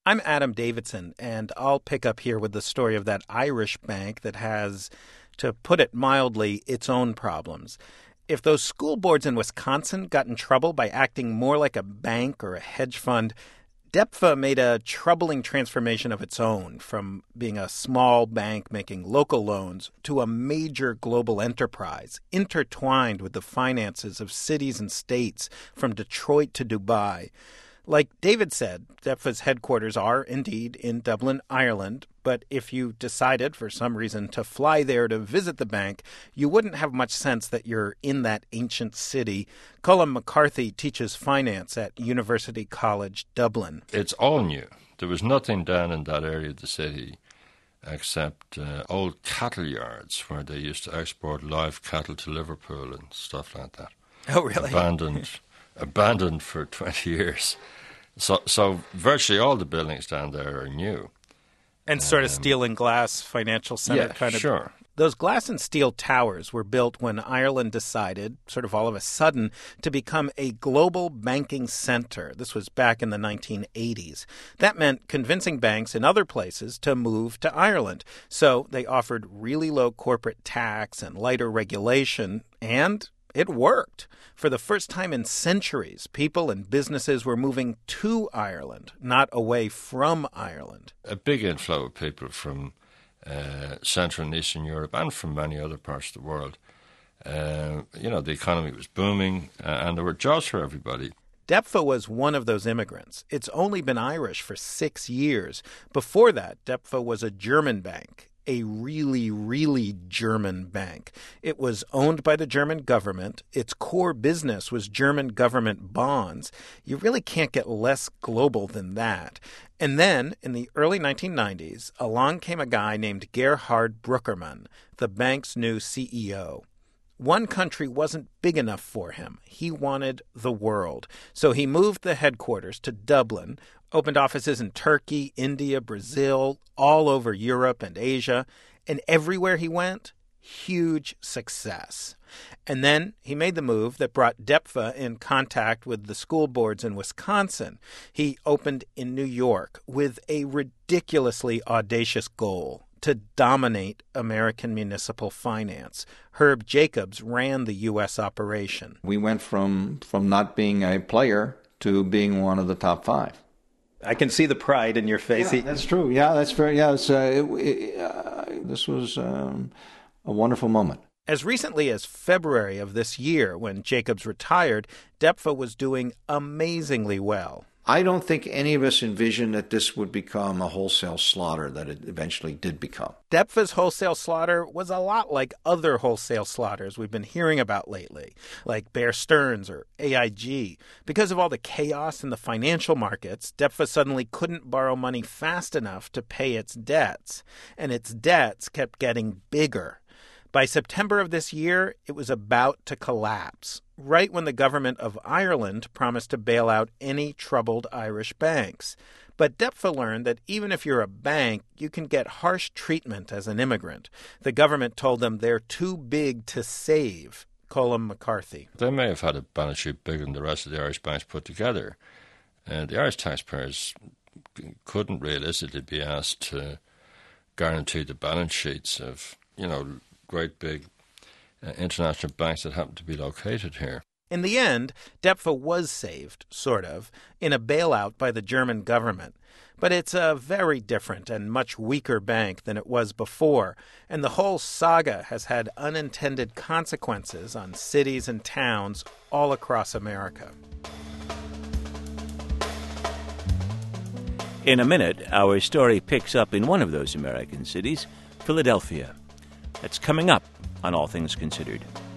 I'm Adam Davidson, and I'll pick up here with the story of that Irish bank that has, to put it mildly, its own problems. If those school boards in Wisconsin got in trouble by acting more like a bank or a hedge fund, DEPFA made a troubling transformation of its own, from being a small bank making local loans to a major global enterprise, intertwined with the finances of cities and states from Detroit to Dubai. Like David said, DEPFA's headquarters are indeed in Dublin, Ireland, but if you decided for some reason to fly there to visit the bank, you wouldn't have much sense that you're in that ancient city. Colm McCarthy teaches finance at University College Dublin. It's all new. There was nothing down in that area of the city except old cattle yards where they used to export live cattle to Liverpool and stuff like that. Oh, really? Abandoned for 20 years. So virtually all the buildings down there are new. And sort of steel and glass financial center kind of. Sure. Those glass and steel towers were built when Ireland decided, sort of all of a sudden, to become a global banking center. This was back in the 1980s. That meant convincing banks in other places to move to Ireland. So they offered really low corporate tax and lighter regulation, and it worked. For the first time in centuries, people and businesses were moving to Ireland, not away from Ireland. A big inflow of people from Central and Eastern Europe and from many other parts of the world. The economy was booming and there were jobs for everybody. DEPFA was one of those immigrants. It's only been Irish for 6 years. Before that, DEPFA was a German bank. A really, really German bank. It was owned by the German government. Its core business was German government bonds. You really can't get less global than that. And then, in the early 1990s, along came a guy named Gerhard Brückermann, the bank's new CEO. One country wasn't big enough for him. He wanted the world. So he moved the headquarters to Dublin, opened offices in Turkey, India, Brazil, all over Europe and Asia. And everywhere he went, huge success. And then he made the move that brought DEPFA in contact with the school boards in Wisconsin. He opened in New York with a ridiculously audacious goal: to dominate American municipal finance. Herb Jacobs ran the U.S. operation. We went from not being a player to being one of the top 5. I can see the pride in your face. Yeah, that's true. Yeah, that's very. Yeah, this was a wonderful moment. As recently as February of this year, when Jacobs retired, DEPFA was doing amazingly well. I don't think any of us envisioned that this would become a wholesale slaughter that it eventually did become. DEPFA's wholesale slaughter was a lot like other wholesale slaughters we've been hearing about lately, like Bear Stearns or AIG. Because of all the chaos in the financial markets, DEPFA suddenly couldn't borrow money fast enough to pay its debts, and its debts kept getting bigger. By September of this year, it was about to collapse, right when the government of Ireland promised to bail out any troubled Irish banks. But DEPFA learned that even if you're a bank, you can get harsh treatment as an immigrant. The government told them they're too big to save. Colm McCarthy. They may have had a balance sheet bigger than the rest of the Irish banks put together. The Irish taxpayers couldn't realistically be asked to guarantee the balance sheets of, great big international banks that happen to be located here. In the end, DEPFA was saved, sort of, in a bailout by the German government. But it's a very different and much weaker bank than it was before, and the whole saga has had unintended consequences on cities and towns all across America. In a minute, our story picks up in one of those American cities, Philadelphia. That's coming up on All Things Considered.